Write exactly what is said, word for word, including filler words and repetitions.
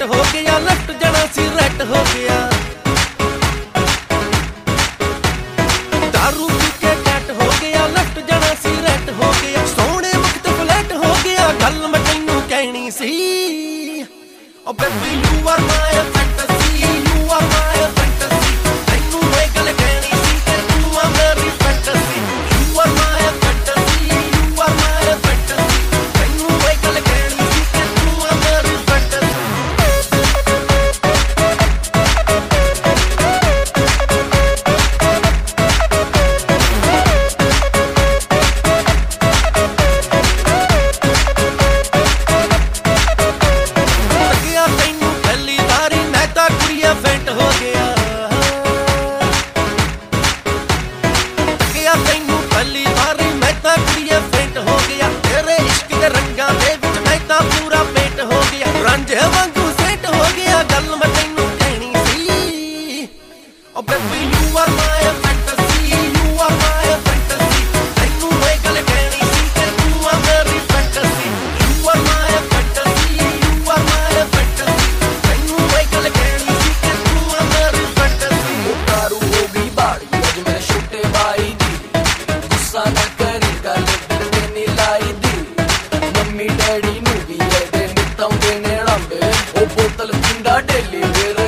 Set ਹੋ ਗਿਆ, left ਜਾਣਾ ਸੀ ਰੈਟ ਹੋ ਗਿਆ। ਦਾਰੂ ਪੀ ਕੇ ਟੈਟ ਹੋ ਗਿਆ, ਲੈਫਟ ਜਾਣਾ ਸੀ ਰੈਟ ਹੋ ਗਿਆ। ਸੋਹਣੇ ਮੁਖ ਤੇ ਫਲੈਟ ਹੋ ਗਿਆ, ਗੱਲ ਮੈਂ ਤੈਨੂੰ ਕਹਿਣੀ ਸੀ। Oh baby you are my fantasy, you are my fantasy, ਤੈਨੂੰ ਇਹ ਗੱਲ ਕਹਿਣੀ ਸੀ ਕਿ ਤੂੰ ਆ ਮੇਰੀ fantasy। You are my fantasy, you are my fantasy, ਤੈਨੂੰ ਇਹ ਗੱਲ ਕਹਿਣੀ ਸੀ ਕਿ ਤੂੰ ਆ ਮੇਰੀ fantasy। ਲੱਗਿਆ ਤੈਨੂੰ ਪਹਿਲੀ ਵਾਰੀ ਮੈਂ ਤਾਂ ਕੁੜੀਆਂ ਫੈਂਟ ਹੋ ਗਿਆ। ਲੱਗਿਆ ਤੈਨੂੰ ਪਹਿਲੀ ਵਾਰੀ ਮੈਂ ਤਾਂ ਕੁੜੀਆਂ ਫੈਂਟ ਹੋ ਗਿਆ। ਤੇਰੇ ਇਸ਼ਕ ਦੇ ਰੰਗਾਂ ਦੇ ਵਿੱਚ ਮੈਂ ਤਾਂ ਪੂਰਾ ਪੇਟ ਹੋ ਗਿਆ। ਰਾਂਝੇ ਵਾਂਗੂ ਸੈੱਟ ਹੋ ਗਿਆ, ਗੱਲ ਮੈਂ ਤੈਨੂੰ ਕਹਿਣੀ ਸੀ। Oh baby you are my fantasy, you are my fantasy, ਤੈਨੂੰ ਇਹ ਗੱਲ ਕਹਿਣੀ ਸੀ ਕਿ ਤੂੰ ਆ ਮੇਰੀ fantasy। You are my fantasy, you are my fantasy, ਤੈਨੂੰ ਇਹ ਗੱਲ ਕਹਿਣੀ ਸੀ ਕਿ ਤੂੰ ਆ ਮੇਰੀ fantasy। ਦਾਰੂ ਹੋ ਗਈ ਬਾੜੀ ਅੱਜ ਮੇਰੇ ਛੋਟੇ ਬਾਈ ਦੀ, ਗੁੱਸਾ ਨਾ ਕਰੀ ਗੱਲ ਤੇ ਨੀ ਲਾਈ ਦੀ। ਮੰਮੀ ਡੈਡੀ ਨੂੰ ਵੀ ਇਹਦੇ ਨਿਤਾਉਂਦੇ ਨੇ ੜਾਂਬੇ, ਉਹ ਬੋਤਲ ਪੀਂਦਾ ਡੇਲੀ।